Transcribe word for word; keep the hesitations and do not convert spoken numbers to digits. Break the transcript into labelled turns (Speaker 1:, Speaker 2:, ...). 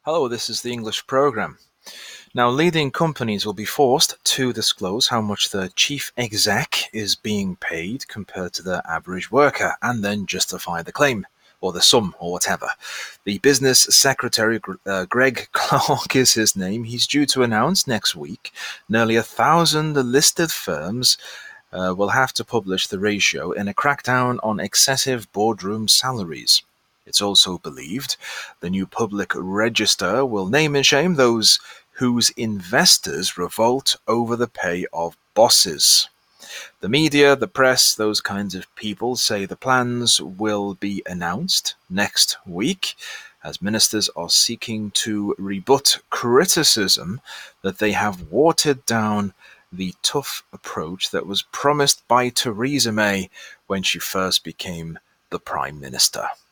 Speaker 1: Hello, this is the English program. Now, leading companies will be forced to disclose how much the chief exec is being paid compared to the average worker, and then justify the claim, or the sum, or whatever. The business secretary, uh, Greg Clark is his name. He's due to announce next week nearly a thousand listed firms uh, will have to publish the ratio in a crackdown on excessive boardroom salaries. It's also believed the new public register will name and shame those whose investors revolt over the pay of bosses. The media, the press, those kinds of people say the plans will be announced next week as ministers are seeking to rebut criticism that they have watered down the tough approach that was promised by Theresa May when she first became the Prime Minister.